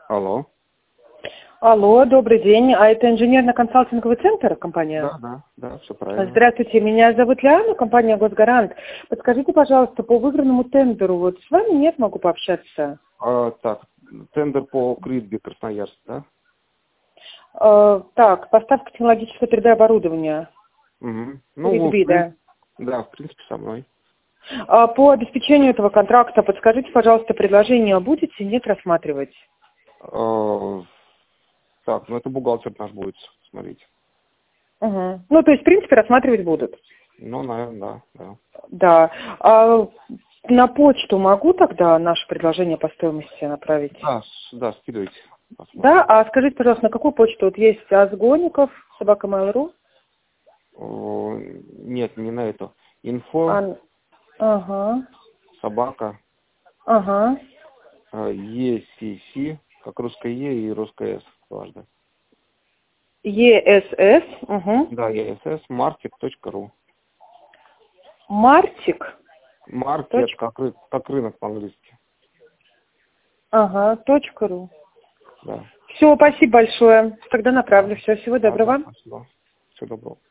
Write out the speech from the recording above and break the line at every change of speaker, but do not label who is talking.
Алло.
Алло, добрый день. А это инженерно-консалтинговый центр, компания?
Да, все правильно.
Здравствуйте, меня зовут Лиана, компания «Госгарант». Подскажите, пожалуйста, по выигранному тендеру, вот с вами нет, могу пообщаться?
Так, тендер по Критби, Красноярск, да?
Так, поставка технологического 3D-оборудования.
Угу.
Критби, да.
Да, в принципе, со мной.
По обеспечению этого контракта, подскажите, пожалуйста, предложение будете, нет, рассматривать?
Так, это бухгалтер наш будет смотреть.
Угу. Ну, то есть, в принципе, рассматривать будут?
Ну, наверное, да.
Да. На почту могу тогда наше предложение по стоимости направить?
Да, скидывайте. Посмотрим.
Да, а скажите, пожалуйста, на какую почту? Вот есть Азгоников, @mail.ru.
Нет, не на эту. Инфо,
Ага,
собака,
ага.
ECC, как русское Е и русское С дважды.
ЕСС, угу.
Да, ESS, market.ru.
Мартик.
Маркет, как рынок по-английски.
Ага, .ру.
Да.
Все, спасибо большое. Тогда направлю. Все, всего доброго.
Спасибо. Всего доброго.